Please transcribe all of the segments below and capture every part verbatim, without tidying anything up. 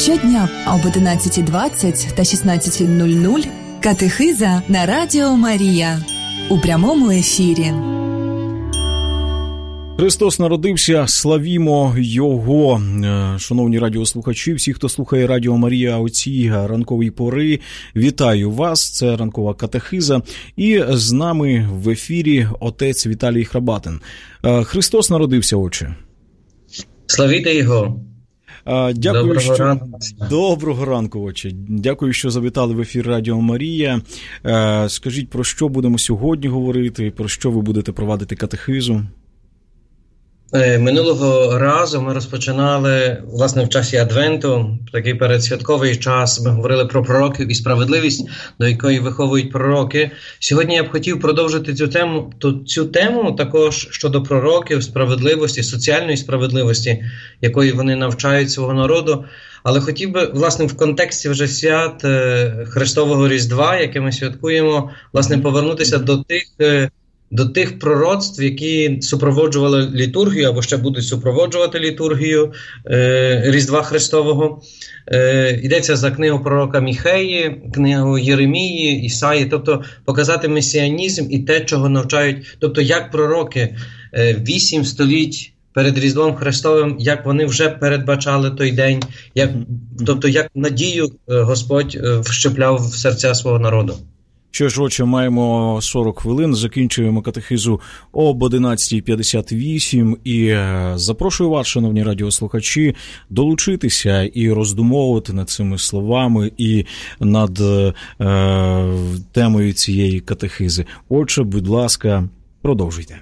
Щодня об одинадцятій двадцять та шістнадцятій нуль нуль катехиза на Радіо Марія у прямому ефірі. Христос народився, славімо Його. Шановні радіослухачі, всі, хто слухає Радіо Марія у цій ранковій пори, вітаю вас, це ранкова катехиза. І з нами в ефірі отець Віталій Храбатин. Христос народився, отче. Славіте Його. Дякую, Доброго що... ранку. Доброго ранку, отче. Дякую, що завітали в ефір Радіо Марія. Скажіть, про що будемо сьогодні говорити, про що ви будете провадити катехизу? Минулого разу ми розпочинали, власне, в часі Адвенту, такий передсвятковий час, ми говорили про пророків і справедливість, до якої виховують пророки. Сьогодні я б хотів продовжити цю тему, цю тему також щодо пророків, справедливості, соціальної справедливості, якої вони навчають свого народу. Але хотів би, власне, в контексті вже свят Христового Різдва, яке ми святкуємо, власне, повернутися до тих до тих пророцтв, які супроводжували літургію, або ще будуть супроводжувати літургію е, Різдва Христового. Е, йдеться за книгу пророка Міхеї, книгу Єремії, Ісаї, тобто показати месіанізм і те, чого навчають, тобто як пророки е, вісім століть перед Різдвом Христовим, як вони вже передбачали той день, як, тобто як надію Господь вщепляв в серця свого народу. Що ж, отче, маємо сорок хвилин, закінчуємо катехизу об одинадцятій п'ятдесят вісім і запрошую вас, шановні радіослухачі, долучитися і роздумовувати над цими словами і над е, темою цієї катехизи. Отже, будь ласка, продовжуйте.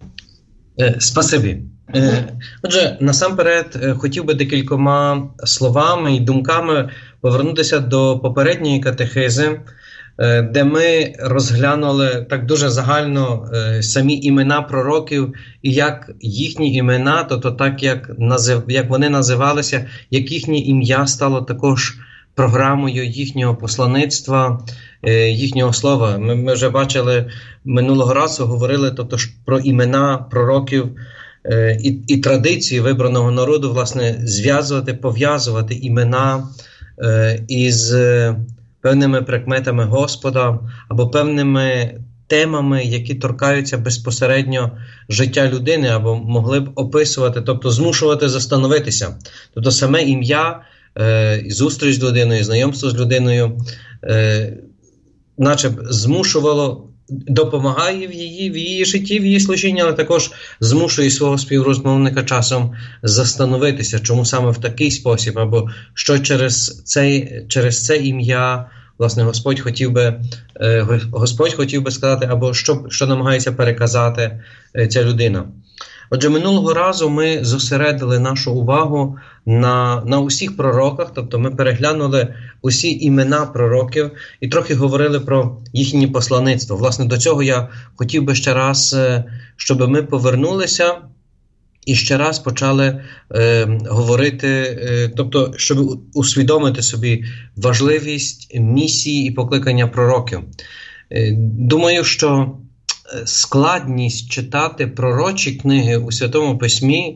Е, спасибі. Е, отже, насамперед хотів би декількома словами і думками повернутися до попередньої катехизи, де ми розглянули так дуже загально е, самі імена пророків і як їхні імена, тобто так, як, назив, як вони називалися, як їхнє ім'я стало також програмою їхнього послаництва, е, їхнього слова. Ми, ми вже бачили минулого разу, говорили тобто, про імена пророків е, і, і традиції вибраного народу, власне, зв'язувати, пов'язувати імена е, із певними прикметами Господа або певними темами, які торкаються безпосередньо життя людини, або могли б описувати, тобто змушувати застановитися. Тобто саме ім'я, е, зустріч з людиною, знайомство з людиною, е, наче б змушувало, допомагає в її, в її житті, в її служінні, але також змушує свого співрозмовника часом застановитися, чому саме в такий спосіб, або що через, цей, через це ім'я, власне, Господь хотів би, е, Господь хотів би сказати, або що, що намагається переказати е, ця людина. Отже, минулого разу ми зосередили нашу увагу на, на усіх пророках, тобто ми переглянули усі імена пророків і трохи говорили про їхнє послаництво. Власне, до цього я хотів би ще раз, щоб ми повернулися і ще раз почали е, говорити, е, тобто, щоб усвідомити собі важливість місії і покликання пророків. Е, думаю, що складність читати пророчі книги у Святому Письмі,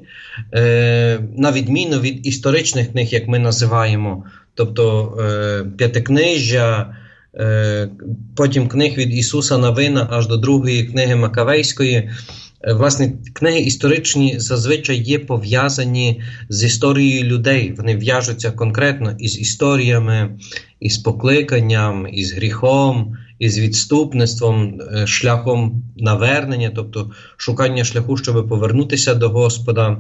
е, на відміну від історичних книг, як ми називаємо, тобто е, П'ятикнижжя, е, потім книг від Ісуса Навина аж до другої книги Макавейської. Е, власне, книги історичні зазвичай є пов'язані з історією людей. Вони в'яжуться конкретно із історіями, із покликанням, із гріхом, із відступництвом, шляхом навернення, тобто шукання шляху, щоб повернутися до Господа,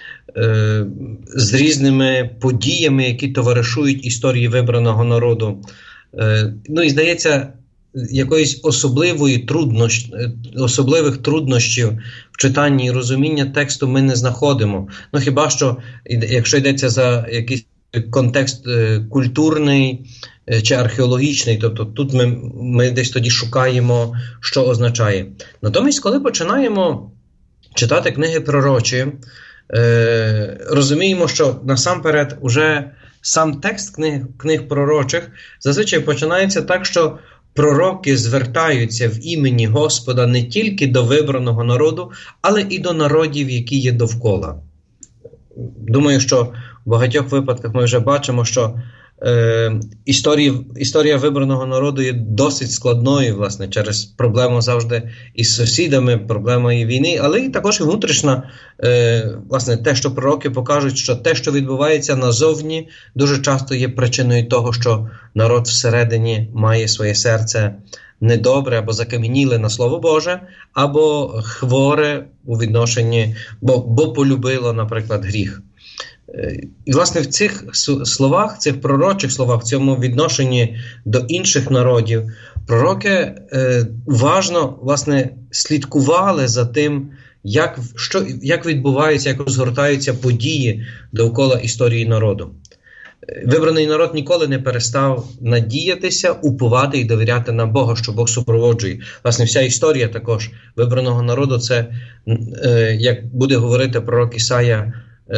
з різними подіями, які товаришують історії вибраного народу. Ну і, здається, якоїсь особливої труднощ... особливих труднощів в читанні і розумінні тексту ми не знаходимо. Ну хіба що, якщо йдеться за якийсь контекст культурний чи археологічний, тобто тут ми, ми десь тоді шукаємо, що означає. Натомість, коли починаємо читати книги пророчі, е, розуміємо, що насамперед уже сам текст книг, книг пророчих зазвичай починається так, що пророки звертаються в імені Господа не тільки до вибраного народу, але і до народів, які є довкола. Думаю, що В багатьох випадках ми вже бачимо, що е, історія, історія вибраного народу є досить складною, власне, через проблему завжди із сусідами, проблема і війни, але і також і внутрішня, е, власне, те, що пророки покажуть, що те, що відбувається назовні, дуже часто є причиною того, що народ всередині має своє серце недобре або закам'яніле на Слово Боже, або хворе у відношенні, бо, бо полюбило, наприклад, гріх. І, власне, в цих словах, цих пророчих словах, в цьому відношенні до інших народів, пророки е, уважно, власне, слідкували за тим, як, що, як відбуваються, як розгортаються події довкола історії народу. Вибраний народ ніколи не перестав надіятися, уповати і довіряти на Бога, що Бог супроводжує. Власне, вся історія також вибраного народу – це, е, як буде говорити пророк Ісая,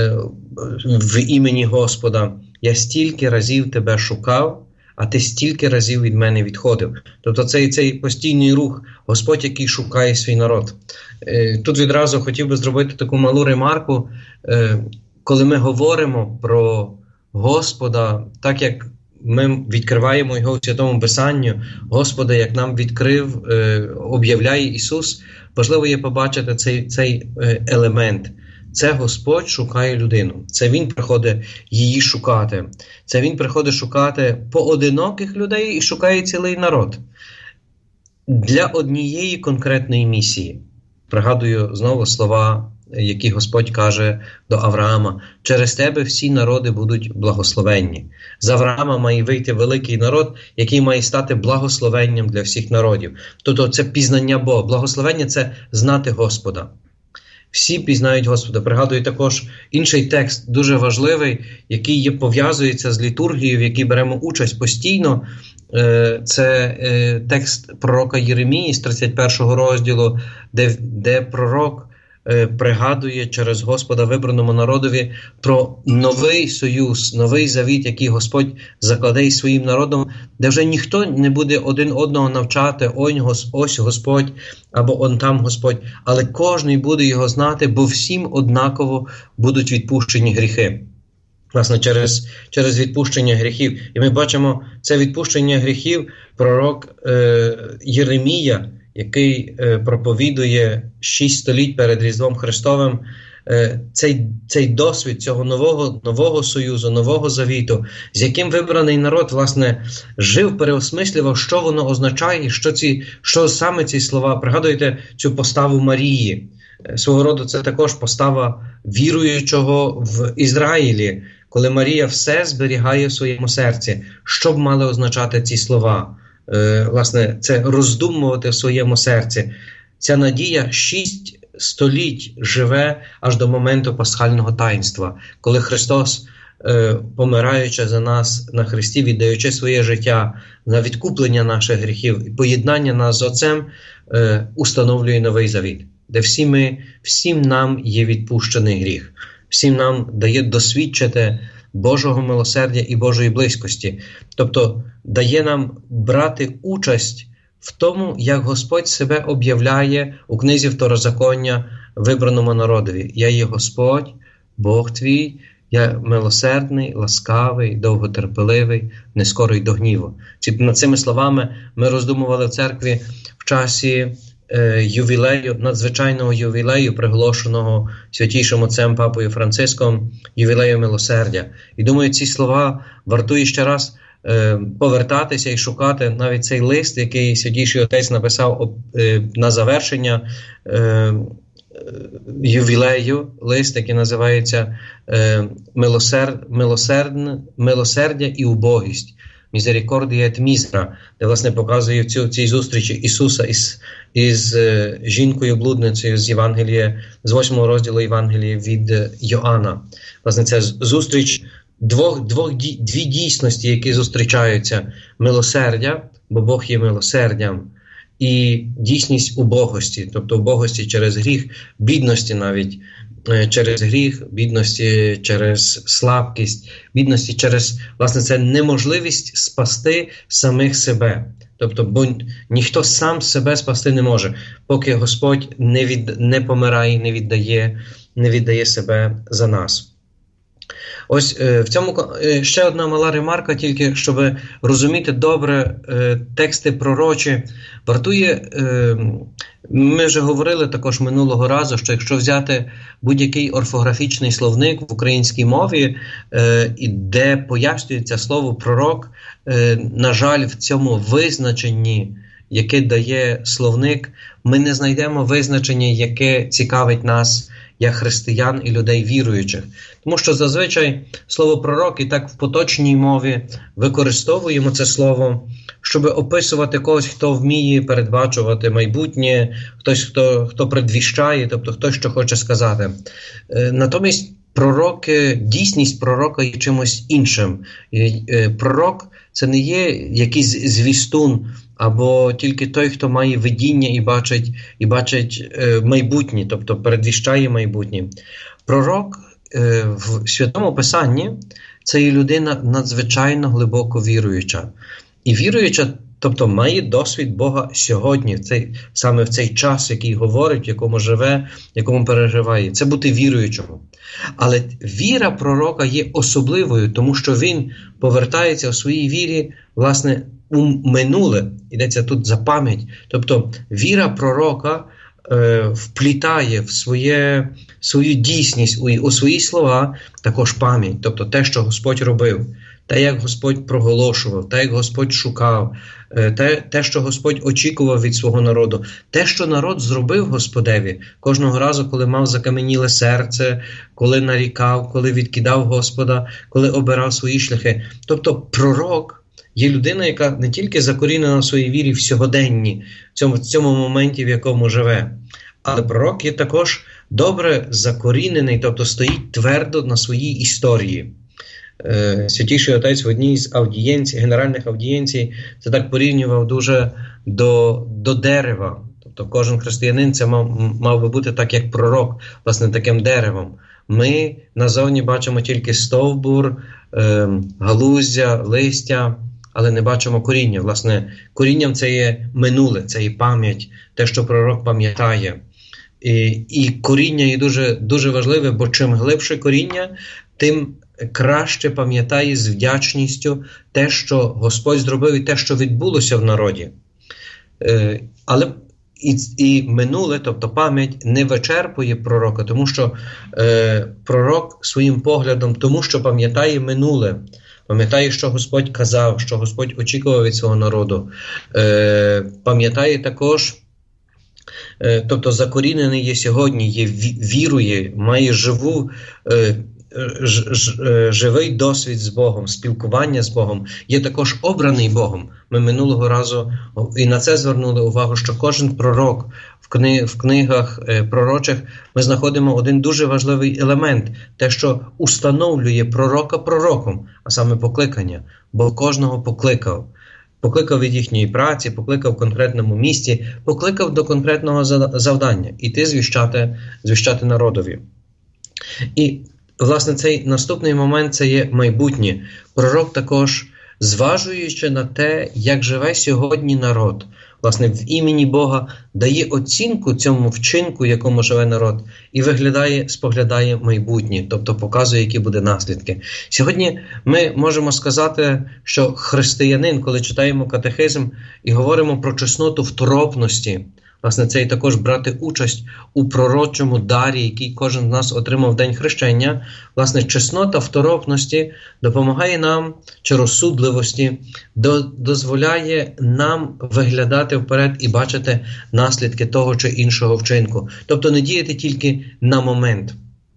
в імені Господа: «Я стільки разів тебе шукав, а ти стільки разів від мене відходив». Тобто цей, цей постійний рух, Господь, який шукає свій народ. Тут відразу хотів би зробити таку малу ремарку. Коли ми говоримо про Господа, так як ми відкриваємо його у Святому Писанню, Господа, як нам відкрив, об'являє Ісус, важливо є побачити цей, цей елемент. Це Господь шукає людину. Це Він приходить її шукати. Це Він приходить шукати поодиноких людей і шукає цілий народ. Для однієї конкретної місії. Пригадую знову слова, які Господь каже до Авраама: «Через тебе всі народи будуть благословенні». З Авраама має вийти великий народ, який має стати благословенням для всіх народів. Тобто це пізнання Бога. Благословення – це знати Господа. Всі пізнають Господа. Пригадую також інший текст, дуже важливий, який є, пов'язується з літургією, в якій беремо участь постійно. Це текст пророка Єремії з тридцять першого розділу, де, де пророк пригадує через Господа вибраному народові про новий союз, новий завіт, який Господь закладе із своїм народом, де вже ніхто не буде один одного навчати: ось Господь або он там Господь, але кожен буде його знати, бо всім однаково будуть відпущені гріхи. Власне, через, через відпущення гріхів. І ми бачимо це відпущення гріхів пророк е, Єремія, який е, проповідує шість століть перед Різдвом Христовим, е, цей, цей досвід цього нового, нового союзу, нового завіту, з яким вибраний народ, власне, жив, переосмислював, що воно означає, що, ці, що саме ці слова. Пригадуєте цю поставу Марії. Свого роду це також постава віруючого в Ізраїлі, коли Марія все зберігає в своєму серці. Що б мали означати ці слова? Е, власне, це роздумувати в своєму серці. Ця надія шість століть живе аж до моменту пасхального таїнства, коли Христос, е, помираючи за нас на хресті, віддаючи своє життя на відкуплення наших гріхів і поєднання нас з Отцем, е, установлює новий завіт, де всі ми, всім нам є відпущений гріх. Всім нам дає досвідчити Божого милосердя і Божої близькості. Тобто дає нам брати участь в тому, як Господь себе об'являє у книзі Второзаконня вибраному народові. «Я є Господь, Бог твій, я милосердний, ласкавий, довготерпеливий, нескорий до гніву». Над цими словами ми роздумували в церкві в часі ювілею, надзвичайного ювілею, приголошеного Святійшим Отцем Папою Франциском, ювілею милосердя. І думаю, ці слова вартує ще раз е, повертатися і шукати навіть цей лист, який Святійший Отець написав е, на завершення е, ювілею, лист, який називається е, милосерд, милосердне, «Милосердя і убогість». Мізерикордія ет мізра, де, власне, показує в цій, цій зустрічі Ісуса із, із е, жінкою-блудницею з Євангелія, з восьмого розділу Євангелія від Йоанна. Власне, це зустріч двох, двох, дві дійсності, які зустрічаються. Милосердя, бо Бог є милосердям, і дійсність убогості, тобто убогості через гріх, бідності навіть, через гріх, бідності через слабкість, бідності через, власне, це неможливість спасти самих себе. Тобто, бо ніхто сам себе спасти не може, поки Господь не, від, не помирає, не віддає, не віддає себе за нас. Ось в цьому ще одна мала ремарка, тільки щоб розуміти добре тексти пророчі. Вартує, ми вже говорили також минулого разу, що якщо взяти будь-який орфографічний словник в українській мові, де пояснюється слово пророк, на жаль, в цьому визначенні, яке дає словник, ми не знайдемо визначення, яке цікавить нас, як християн і людей віруючих. Тому що зазвичай слово пророк і так в поточній мові використовуємо це слово, щоб описувати когось, хто вміє передбачувати майбутнє, хтось, хто, хто предвіщає, тобто хтось, що хоче сказати. Натомість пророк, дійсність пророка є чимось іншим. Пророк – це не є якийсь звістун, або тільки той, хто має видіння і бачить, і бачить е, майбутнє, тобто передвіщає майбутнє. Пророк е, в Святому Писанні – це є людина надзвичайно глибоко віруюча. І віруюча, тобто має досвід Бога сьогодні, в цей, саме в цей час, який говорить, в якому живе, в якому переживає. Це бути віруючим. Але віра пророка є особливою, тому що він повертається у своїй вірі, власне, у минуле. Йдеться тут за пам'ять. Тобто віра пророка е, вплітає в своє, свою дійсність, у, у свої слова також пам'ять. Тобто те, що Господь робив, те, як Господь проголошував, те, як Господь шукав, те, те, що Господь очікував від свого народу, те, що народ зробив Господеві кожного разу, коли мав закам'яніле серце, коли нарікав, коли відкидав Господа, коли обирав свої шляхи. Тобто пророк є людина, яка не тільки закорінена в своїй вірі в сьогоденні, в цьому, в цьому моменті, в якому живе, але пророк є також добре закорінений, тобто стоїть твердо на своїй історії. Святіший Отець в одній з аудієнцій, генеральних аудієнцій, це так порівнював дуже до, до дерева. Тобто кожен християнин це мав, мав би бути так, як пророк, власне, таким деревом. Ми назовні бачимо тільки стовбур, е, галуздя, листя, але не бачимо коріння. Власне, корінням це є минуле, це є пам'ять, те, що пророк пам'ятає. І, і коріння є дуже, дуже важливе, бо чим глибше коріння, тим краще пам'ятає з вдячністю те, що Господь зробив і те, що відбулося в народі. Е, але і, і минуле, тобто пам'ять, не вичерпує пророка, тому що е, пророк своїм поглядом, тому що пам'ятає минуле, пам'ятає, що Господь казав, що Господь очікував від свого народу, е, пам'ятає також, е, тобто закорінений є сьогодні, є, вірує, має живу е, Ж, ж, живий досвід з Богом, спілкування з Богом, є також обраний Богом. Ми минулого разу і на це звернули увагу, що кожен пророк в, кни, в книгах е, пророчих ми знаходимо один дуже важливий елемент, те, що установлює пророка пророком, а саме покликання. Бо кожного покликав. Покликав від їхньої праці, покликав в конкретному місці, покликав до конкретного завдання. Іти звіщати, звіщати народові. І власне, цей наступний момент – це є майбутнє. Пророк також, зважуючи на те, як живе сьогодні народ, власне, в імені Бога, дає оцінку цьому вчинку, якому живе народ, і виглядає, споглядає майбутнє, тобто показує, які будуть наслідки. Сьогодні ми можемо сказати, що християнин, коли читаємо катехизм і говоримо про чесноту второпності, власне, це і також брати участь у пророчому дарі, який кожен з нас отримав в день хрещення. Власне, чеснота второпності допомагає нам, чи розсудливості, до, дозволяє нам виглядати вперед і бачити наслідки того чи іншого вчинку. Тобто не діяти тільки на момент.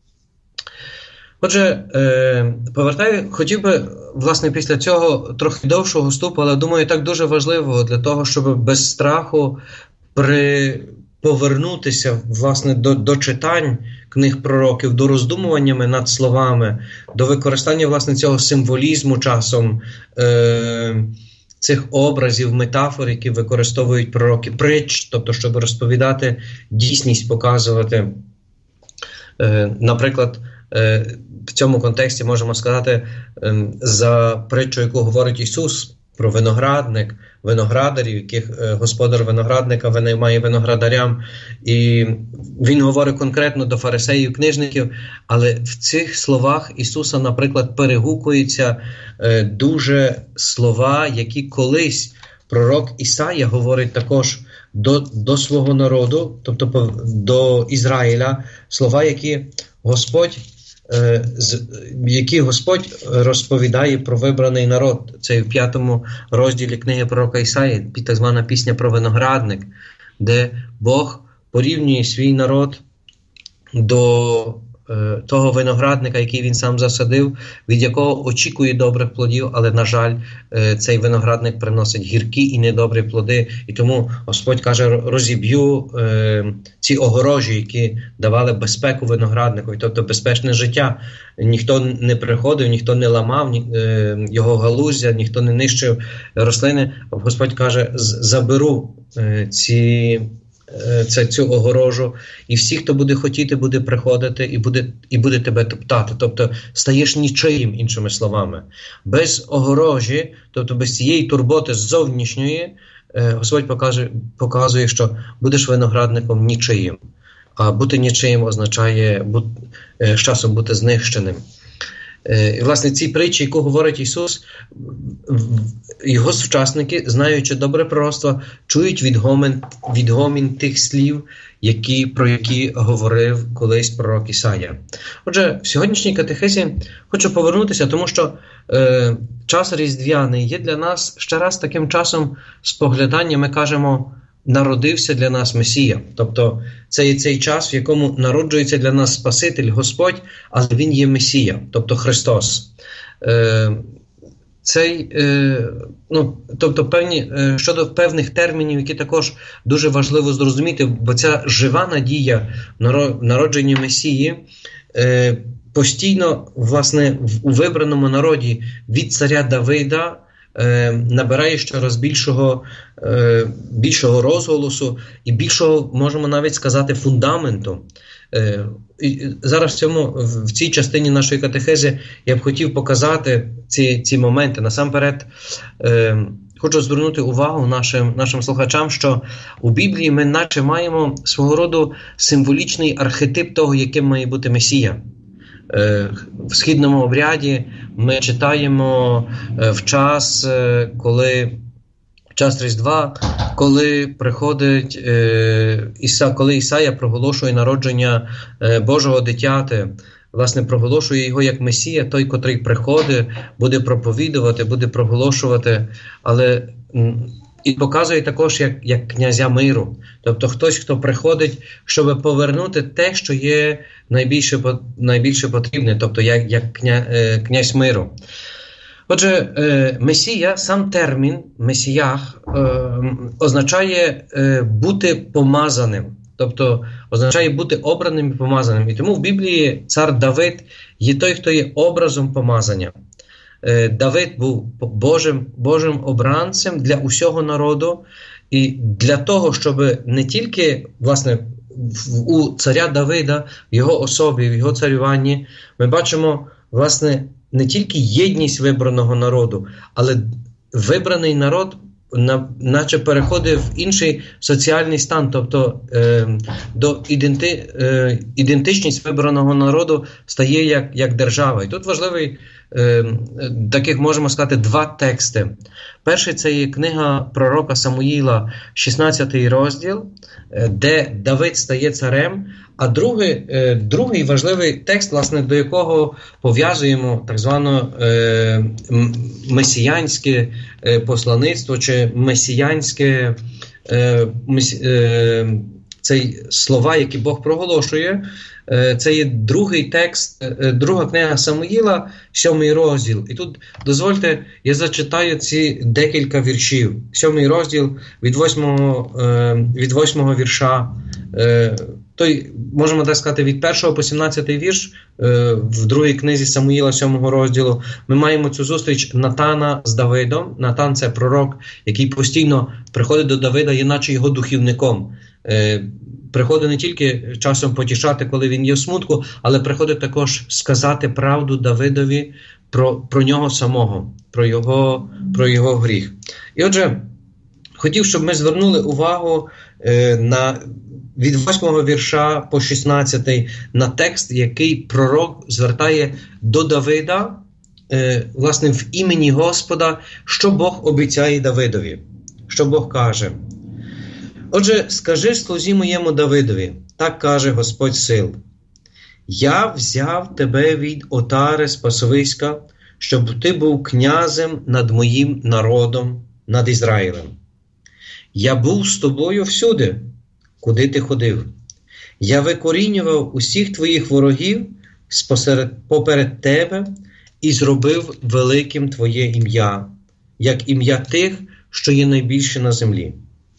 Отже, е, повертаю, хотів би, власне, після цього трохи довшого вступу, але, думаю, так дуже важливо для того, щоб без страху при повернутися, власне, до, до читань книг пророків, до роздумуваннями над словами, до використання, власне, цього символізму часом, е, цих образів, метафор, які використовують пророки, притч, тобто, щоб розповідати дійсність, показувати. Е, наприклад, е, в цьому контексті можемо сказати е, за притчу, яку говорить Ісус про виноградник, виноградарів, яких господар виноградника винаймає виноградарям. І він говорить конкретно до фарисеїв, книжників, але в цих словах Ісуса, наприклад, перегукуються дуже слова, які колись пророк Ісая говорить також до, до свого народу, тобто до Ізраїля, слова, які Господь які Господь розповідає про вибраний народ. Це в п'ятому розділі книги пророка Ісаї, так звана пісня про виноградник, де Бог порівнює свій народ до е, того виноградника, який він сам засадив, від якого очікує добрих плодів, але, на жаль, е, цей виноградник приносить гіркі і недобрі плоди. І тому Господь каже, розіб'ю е, ці огорожі, які давали безпеку винограднику, тобто безпечне життя. Ніхто не приходив, ніхто не ламав ні, е, його галуздя, ніхто не нищив рослини. Господь каже, заберу е, ці Це, цю огорожу, і всі, хто буде хотіти, буде приходити і буде, і буде тебе топтати. Тобто стаєш нічиїм, іншими словами. Без огорожі, тобто без цієї турботи зовнішньої, Господь показує, показує, що будеш виноградником нічиїм. А бути нічиїм означає бути, з часом бути знищеним. І, власне, ці притчі, яку говорить Ісус, його сучасники, знаючи добре пророцтво, чують відгомін, відгомін тих слів, які, про які говорив колись пророк Ісая. Отже, в сьогоднішній катехизі хочу повернутися, тому що е, час різдвяний є для нас ще раз таким часом споглядання, ми кажемо, народився для нас Месія. Тобто це є цей час, в якому народжується для нас Спаситель, Господь, але Він є Месія, тобто Христос. Е, цей, е, ну, тобто певні, е, щодо певних термінів, які також дуже важливо зрозуміти, бо ця жива надія народження Месії е, постійно, власне, у вибраному народі від царя Давида набирає щораз більшого, більшого розголосу і більшого, можемо навіть сказати, фундаменту. І зараз в, цьому, в цій частині нашої катехези я б хотів показати ці, ці моменти. Насамперед, хочу звернути увагу нашим, нашим слухачам, що у Біблії ми наче маємо свого роду символічний архетип того, яким має бути Месія. В східному обряді ми читаємо в час, коли в час Різдва, коли приходить Іса, коли Ісая проголошує народження Божого дитяти, власне, проголошує його як Месія, той, котрий приходить, буде проповідувати, буде проголошувати, але і показує також як, як князя миру. Тобто хтось, хто приходить, щоб повернути те, що є найбільше, найбільше потрібне, тобто як, як кня, князь миру. Отже, Месія, сам термін Месіях означає бути помазаним. Тобто означає бути обраним і помазаним. І тому в Біблії цар Давид є той, хто є образом помазання. Давид був Божим, Божим обранцем для усього народу, і для того, щоб не тільки, власне, у царя Давида, в його особі, в його царюванні, ми бачимо, власне, не тільки єдність вибраного народу, але вибраний народ наче переходить в інший соціальний стан, тобто е, до іденти, е, ідентичність вибраного народу стає як, як держава. І тут важливий, е, таких можемо сказати, два тексти. Перший – це є книга пророка Самуїла, шістнадцятий розділ, де Давид стає царем, а другий, е, другий важливий текст, власне, до якого пов'язуємо так зване е, месіянське е, послаництво чи месіянське е, месі, е, цей слова, які Бог проголошує. Е, це є другий текст, е, друга книга Самуїла, сьомий розділ. І тут, дозвольте, я зачитаю ці декілька віршів. Сьомий розділ від восьмого, е, від восьмого вірша. Е, той, можемо так сказати, від першого по сімнадцятий вірш е, в другій книзі Самуїла сьомого розділу ми маємо цю зустріч Натана з Давидом. Натан – це пророк, який постійно приходить до Давида, є наче його духівником. Е, приходить не тільки часом потішати, коли він є в смутку, але приходить також сказати правду Давидові про, про нього самого, про його, про його гріх. І отже, хотів, щоб ми звернули увагу е, на, від восьмого вірша по шістнадцятий на текст, який пророк звертає до Давида, е, власне, в імені Господа, що Бог обіцяє Давидові, що Бог каже. Отже, скажи слузі моєму Давидові, так каже Господь сил, я взяв тебе від отари з пасовиська, щоб ти був князем над моїм народом, над Ізраїлем. Я був з тобою всюди, куди ти ходив. Я викорінював усіх твоїх ворогів спосеред, поперед тебе і зробив великим твоє ім'я, як ім'я тих, що є найбільше на землі.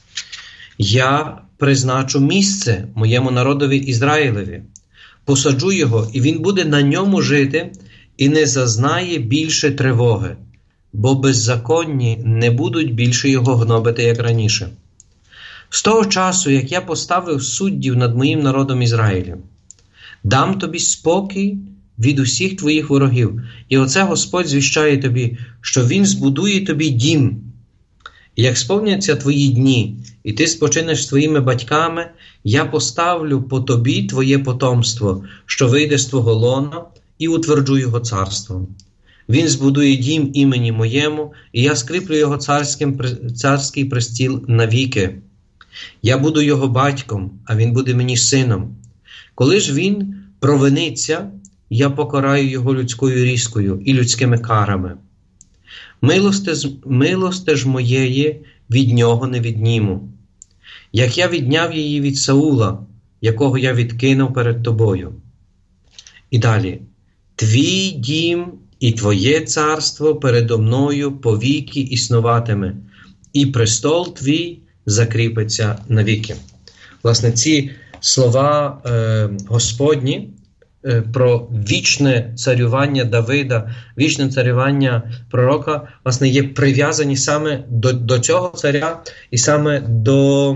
Я призначу місце моєму народові Ізраїлеві, посаджу його, і він буде на ньому жити, і не зазнає більше тривоги, бо беззаконні не будуть більше його гнобити, як раніше. З того часу, як я поставив суддів над моїм народом Ізраїлем, дам тобі спокій від усіх твоїх ворогів. І оце Господь звіщає тобі, що Він збудує тобі дім. І як сповняться твої дні, і ти спочинеш з твоїми батьками, я поставлю по тобі твоє потомство, що вийде з твого лона, і утверджу його царством. Він збудує дім імені моєму, і я скріплю його царським, царський престіл навіки. Я буду його батьком, а він буде мені сином. Коли ж він провиниться, я покараю його людською різкою і людськими карами. Милости, милости ж моєї від нього не відніму, як я відняв її від Саула, якого я відкинув перед тобою. І далі. Твій дім і твоє царство передо мною повіки існуватиме, і престол твій закріпиться навіки. Власне, ці слова е, Господні е, про вічне царювання Давида, вічне царювання пророка, власне, є прив'язані саме до, до цього царя і саме до,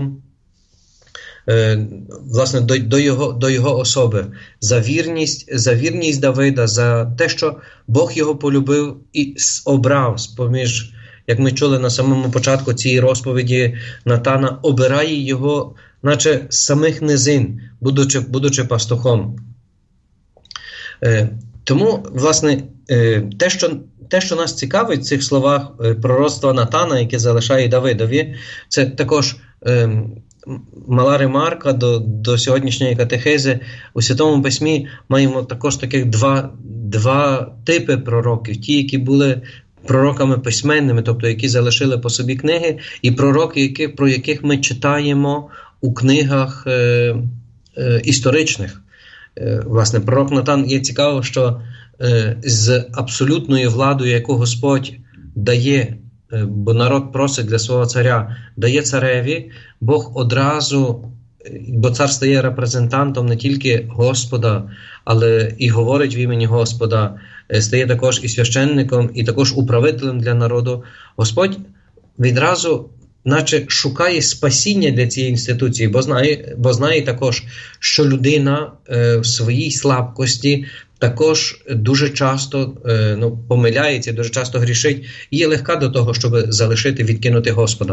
е, власне, до, до, його, до його особи. За вірність, за вірність Давида, за те, що Бог його полюбив і обрав з-поміж, як ми чули на самому початку цієї розповіді Натана, обирає його, наче з самих низин, будучи, будучи пастухом. Е, тому, власне, е, те, що, те, що нас цікавить в цих словах е, пророцтва Натана, яке залишає Давидові, це також е, мала ремарка до, до сьогоднішньої катехези. У Святому Письмі маємо також таких два, два типи пророків. Ті, які були пророками письменними, тобто які залишили по собі книги, і пророки, які, про яких ми читаємо у книгах е, е, історичних. Е, власне, пророк Натан, є цікаво, що е, з абсолютною владою, яку Господь дає, е, бо народ просить для свого царя, дає цареві, Бог одразу, бо цар стає репрезентантом не тільки Господа, але і говорить в імені Господа, стає також і священником, і також управителем для народу. Господь відразу наче шукає спасіння для цієї інституції, бо знає, бо знає також, що людина е, в своїй слабкості також дуже часто е, ну, помиляється, дуже часто грішить, і є легка до того, щоб залишити, відкинути Господа.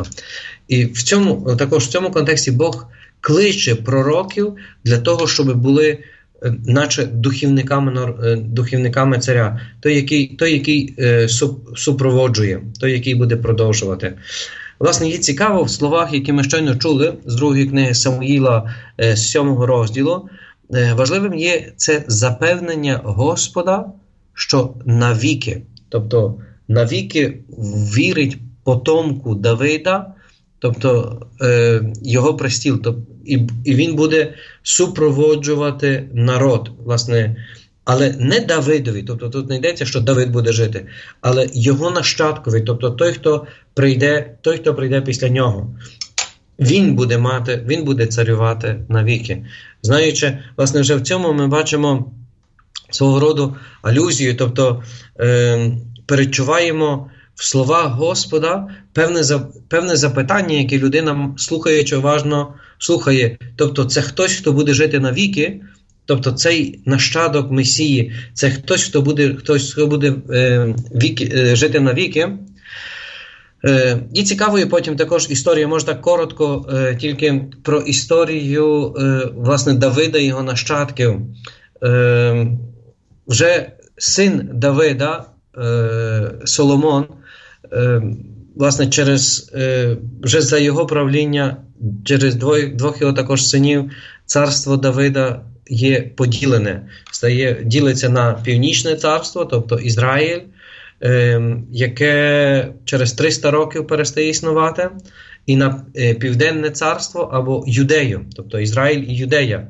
І в цьому, також в цьому контексті Бог кличе пророків для того, щоб були наче духівниками, духівниками царя, той, який, той, який е, супроводжує, той, який буде продовжувати. Власне, є цікаво в словах, які ми щойно чули з другої книги Самуїла, е, з сьомого розділу, е, важливим є це запевнення Господа, що навіки, тобто навіки вірить потомку Давида, тобто е, його престіл, тобто, і, і він буде супроводжувати народ, власне, але не Давидові, тобто тут не йдеться, що Давид буде жити, але його нащадкові, тобто той, хто прийде, той, хто прийде після нього. Він буде мати, він буде царювати навіки. Знаючи, власне, вже в цьому ми бачимо свого роду алюзію, тобто е, перечуваємо в словах Господа певне, певне запитання, яке людина, слухаючи уважно, слухає. Тобто це хтось, хто буде жити навіки, тобто цей нащадок Месії, це хтось, хто буде, хтось, хто буде е, віки, е, жити на віки. Е, і цікавою потім також історія, може так коротко, е, тільки про історію е, власне Давида і його нащадків. Е, вже син Давида, е, Соломон, е, власне, через, е, вже за його правління, через двох, двох його також синів, царство Давида є поділене. Стає, ділиться на північне царство, тобто Ізраїль, е, яке через триста років перестає існувати, і на е, південне царство або Юдею, тобто Ізраїль і Юдея.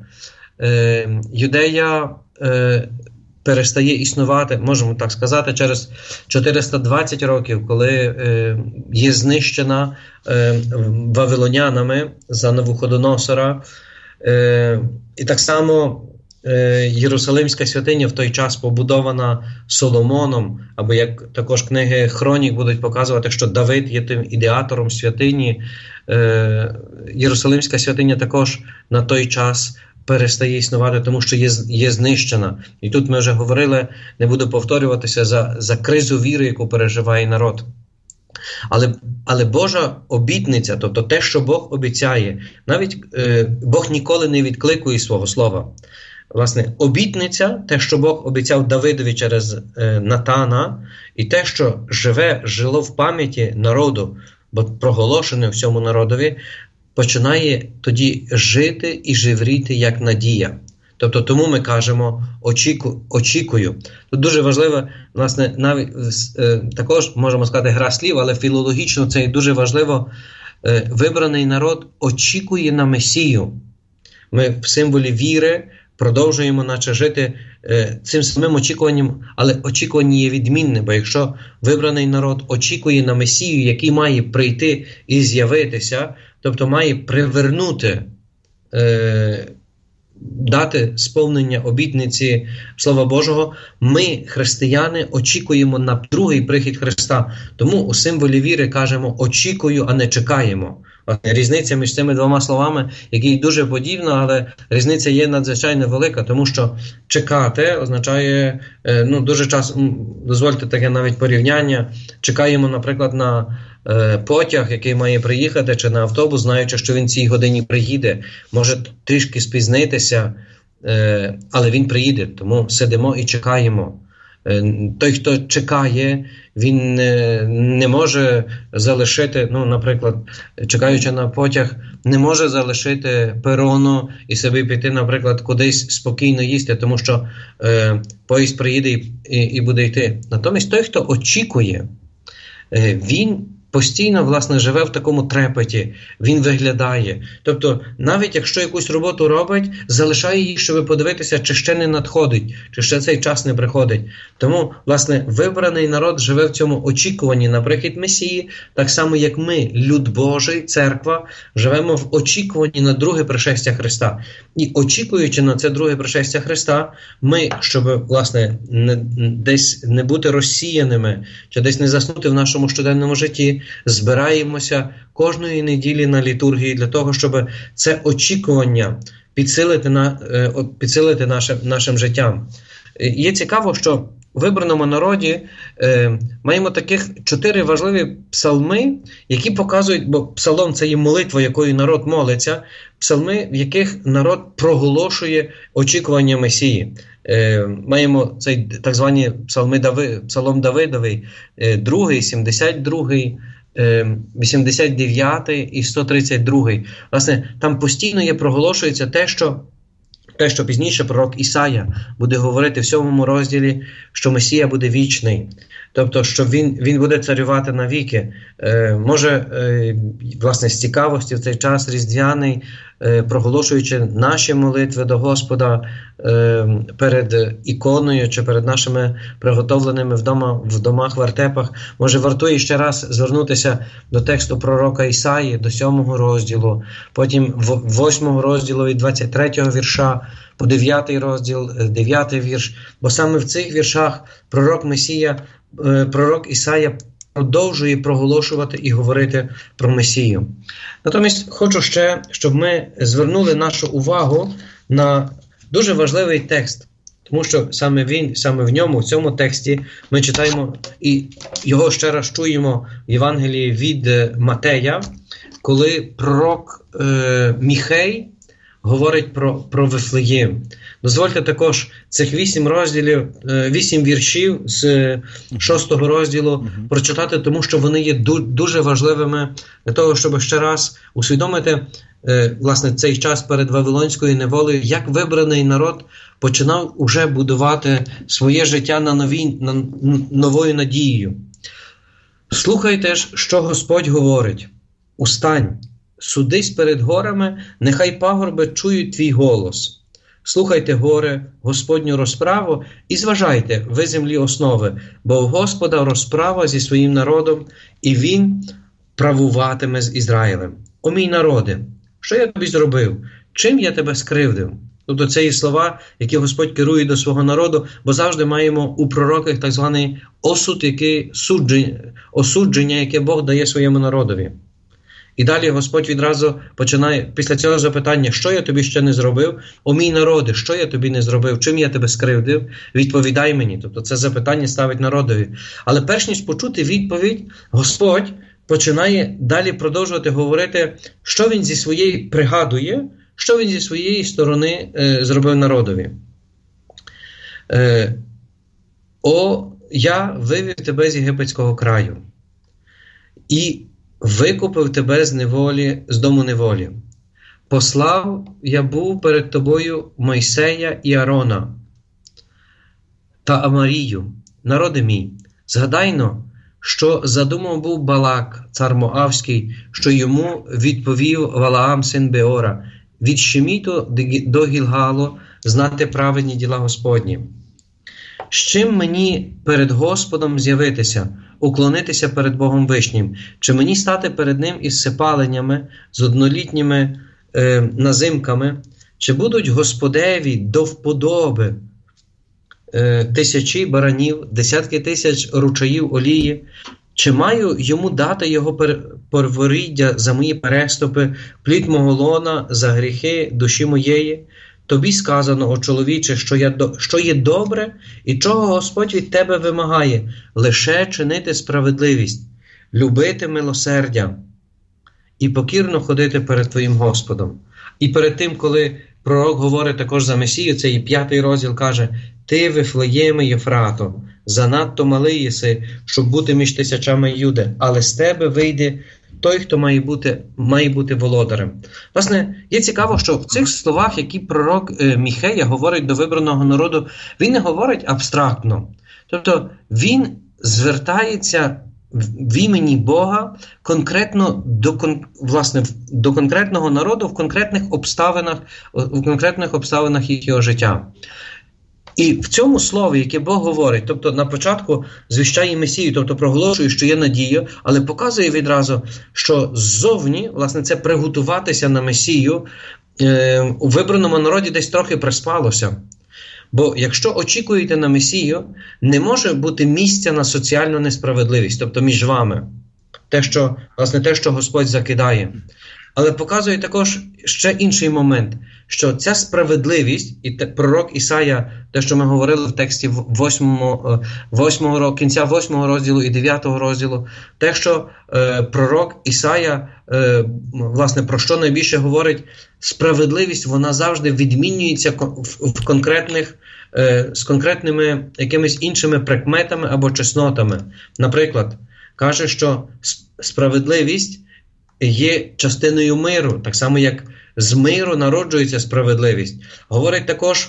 Е, Юдея е, перестає існувати, можемо так сказати, через чотириста двадцять років, коли е, є знищена е, вавилонянами за Навуходоносора. Е, і так само е, Єрусалимська святиня в той час побудована Соломоном, або як також книги Хронік будуть показувати, що Давид є тим ідеатором святині. Е, Єрусалимська святиня також на той час перестає існувати, тому що є, є знищена. І тут ми вже говорили, не буду повторюватися, за, за кризу віри, яку переживає народ. Але, але Божа обітниця, тобто те, що Бог обіцяє, навіть е, Бог ніколи не відкликує свого слова. Власне, обітниця, те, що Бог обіцяв Давидові через е, Натана, і те, що живе, жило в пам'яті народу, бо проголошене всьому народові, починає тоді жити і живріти як надія. Тобто тому ми кажемо очіку, очікую. Тут дуже важливо, власне, навіть е, також можемо сказати гра слів, але філологічно це дуже важливо. Е, вибраний народ очікує на Месію. Ми в символі віри продовжуємо наче жити е, цим самим очікуванням, але очікування є відмінне, бо якщо вибраний народ очікує на Месію, який має прийти і з'явитися, тобто має привернути, е, дати сповнення обітниці Слова Божого, ми, християни, очікуємо на другий прихід Христа. Тому у символі віри кажемо «очікую», а не «чекаємо». Різниця між цими двома словами, які дуже подібна, але різниця є надзвичайно велика, тому що чекати означає, ну, дуже часто, дозвольте таке навіть порівняння, чекаємо, наприклад, на е, потяг, який має приїхати, чи на автобус, знаючи, що він в цій годині приїде, може трішки спізнитися, е, але він приїде, тому сидимо і чекаємо. Той, хто чекає, він не, не може залишити, ну, наприклад, чекаючи на потяг, не може залишити перону і собі піти, наприклад, кудись спокійно їсти, тому що е, поїзд приїде і, і, і буде йти. Натомість той, хто очікує, е, він постійно, власне, живе в такому трепеті, він виглядає. Тобто, навіть якщо якусь роботу робить, залишає її, щоб подивитися, чи ще не надходить, чи ще цей час не приходить. Тому, власне, вибраний народ живе в цьому очікуванні на прихід Месії, так само, як ми, люд Божий, церква, живемо в очікуванні на друге пришестя Христа. І очікуючи на це друге пришестя Христа, ми, щоб, власне, не, десь не бути розсіяними, чи десь не заснути в нашому щоденному житті, збираємося кожної неділі на літургії для того, щоб це очікування підсилити, на, підсилити наше, нашим життям. Є цікаво, що в вибраному народі е, маємо таких чотири важливі псалми, які показують, бо псалом – це є молитва, якою народ молиться, псалми, в яких народ проголошує очікування Месії. Е, маємо цей так звані псалми Дави, псалом Давидовий, е, другий, сімдесят другий, вісімдесят дев'ятий і сто тридцять другий. Власне, там постійно є проголошується те, що те, що пізніше пророк Ісая буде говорити в сьомому розділі, що Месія буде вічний. Тобто, що він, він буде царювати навіки. Е, може, е, власне, з цікавості в цей час різдвяний, е, проголошуючи наші молитви до Господа е, перед іконою чи перед нашими приготовленими вдома, в домах, вертепах, може, вартує ще раз звернутися до тексту пророка Ісаї, до сьомого розділу, потім в восьмого розділу від двадцять третього вірша, по дев'ятий розділ, дев'ятий вірш. Бо саме в цих віршах пророк Месія, пророк Ісая продовжує проголошувати і говорити про Месію. Натомість хочу ще, щоб ми звернули нашу увагу на Дуже важливий текст, тому що саме він, саме в ньому, в цьому тексті ми читаємо і його ще раз чуємо в Євангелії від Матея, коли пророк е, Міхей говорить про, про Вифлеєм. Дозвольте також цих вісім розділів, вісім віршів з шостого розділу прочитати, тому що вони є дуже важливими для того, щоб ще раз усвідомити, власне, цей час перед Вавилонською неволею, як вибраний народ починав уже будувати своє життя на, новій, на новою надією. Слухайте ж, що Господь говорить. Устань, судись перед горами, нехай пагорби чують твій голос. Слухайте, горе, Господню розправу і зважайте, ви землі основи, бо у Господа розправа зі своїм народом, і Він правуватиме з Ізраїлем. О мій народе, що я тобі зробив? Чим я тебе скривдив? Тобто це є слова, які Господь керує до свого народу, бо завжди маємо у пророках так званий осуд, який судження, осудження, яке Бог дає своєму народові. І далі Господь відразу починає після цього запитання, що я тобі ще не зробив? О мій народи, що я тобі не зробив? Чим я тебе скривдив? Відповідай мені. Тобто це запитання ставить народові. Але перш ніж почути відповідь, Господь починає далі продовжувати говорити, що він зі своєї пригадує, що він зі своєї сторони е, зробив народові. Е, О, я вивів тебе з єгипетського краю. І викупив тебе з неволі, з дому неволі. Послав я був перед тобою Мойсея і Аарона та Амарію, народи мій. Згадайно, що задумав був Балак, цар Моавський, що йому відповів Валаам, син Беора, від Шеміту до Гілгалу знати праведні діла Господні. З чим мені перед Господом з'явитися, уклонитися перед Богом Вишнім? Чи мені стати перед Ним із сипаленнями, з однолітніми е, назимками? Чи будуть Господеві до вподоби е, тисячі баранів, десятки тисяч ручаїв олії? Чи маю йому дати його перворіддя за мої переступи, плід мого лона за гріхи душі моєї? Тобі сказано, о чоловіче, що, я, що є добре і чого Господь від тебе вимагає, лише чинити справедливість, любити милосердя і покірно ходити перед твоїм Господом. І перед тим, коли пророк говорить також за Месію, цей п'ятий розділ каже: «Ти, Вифлеєме Єфрато, занадто малий єси, щоб бути між тисячами Юди, але з тебе вийде той, хто має бути, має бути володарем». Власне, є цікаво, що в цих словах, які пророк е, Міхея говорить до вибраного народу, він не говорить абстрактно. Тобто він звертається в імені Бога конкретно до, власне, до конкретного народу в конкретних обставинах, в конкретних обставинах їхнього життя. І в цьому слові, яке Бог говорить, тобто на початку звіщає Месію, тобто проголошує, що є надія, але показує відразу, що ззовні, власне, це приготуватися на Месію е, у вибраному народі десь трохи приспалося. Бо якщо очікуєте на Месію, не може бути місця на соціальну несправедливість, тобто між вами. Те, що, власне, те, що Господь закидає. Але показує також ще інший момент, що ця справедливість, і те, пророк Ісая, те, що ми говорили в тексті восьмого, восьмого, кінця восьмого розділу і дев'ятого розділу, те, що е, пророк Ісая, е, власне, про що найбільше говорить, справедливість, вона завжди відмінюється в, в конкретних, е, з конкретними якимись іншими прикметами або чеснотами. Наприклад, каже, що справедливість є частиною миру, так само, як з миру народжується справедливість. Говорить також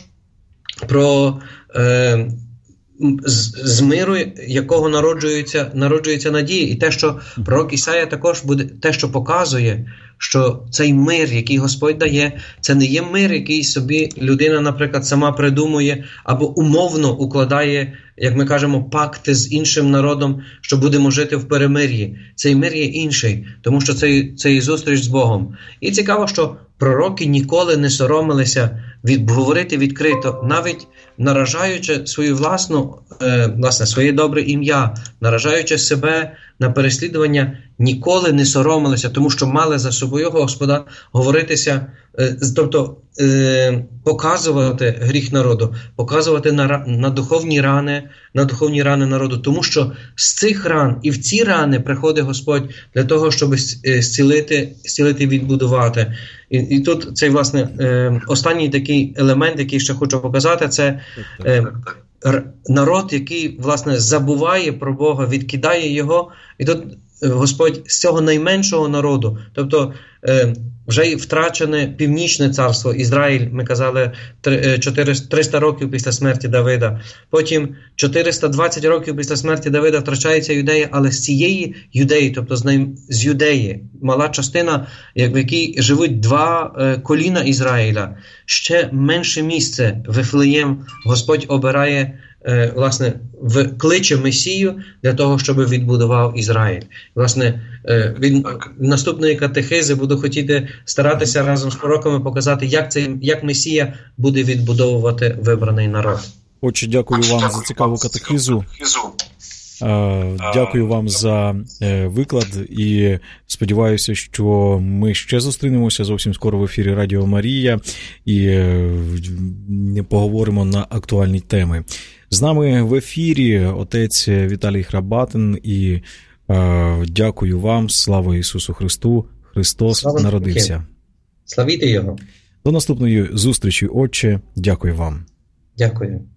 про е, з, з миру, якого народжується, народжується надія. І те, що пророк Ісая також буде, те, що показує, що цей мир, який Господь дає, це не є мир, який собі людина, наприклад, сама придумує або умовно укладає, як ми кажемо, пакти з іншим народом, що будемо жити в перемир'ї. Цей мир є інший, тому що це, це є зустріч з Богом. І цікаво, що пророки ніколи не соромилися від, говорити відкрито, навіть наражаючи свою власну, е, власне, своє добре ім'я, наражаючи себе на переслідування, ніколи не соромилися, тому що мали за собою Господа говоритися, е, тобто е, показувати гріх народу, показувати на, на духовні рани, на духовні рани народу, тому що з цих ран і в ці рани приходить Господь для того, щоб зцілити, зцілити, відбудувати. І, і тут цей, власне, е, останній такий елемент, який ще хочу показати, це е, народ, який, власне, забуває про Бога, відкидає його, і тут Господь з цього найменшого народу, тобто е, вже й втрачене Північне царство, Ізраїль, ми казали, триста років після смерті Давида. Потім чотириста двадцять років після смерті Давида втрачається Юдея, але з цієї Юдеї, тобто з, най... з Юдеї, мала частина, в якій живуть два е, коліна Ізраїля, ще менше місце, Вифлеєм, Господь обирає, е, власне, в... кличе Месію для того, щоб відбудував Ізраїль. Власне, е, від наступної катехизи буду хотіти старатися разом з пророками показати, як, це, як Месія буде відбудовувати вибраний народ. Отче, дякую вам за цікаву катехизу. Дякую вам за виклад і сподіваюся, що ми ще зустрінемося зовсім скоро в ефірі Радіо Марія і поговоримо на актуальні теми. З нами в ефірі отець Віталій Храбатин і дякую вам. Слава Ісусу Христу! Христос Слава народився. Славіте Його! До наступної зустрічі, отче. Дякую вам. Дякую.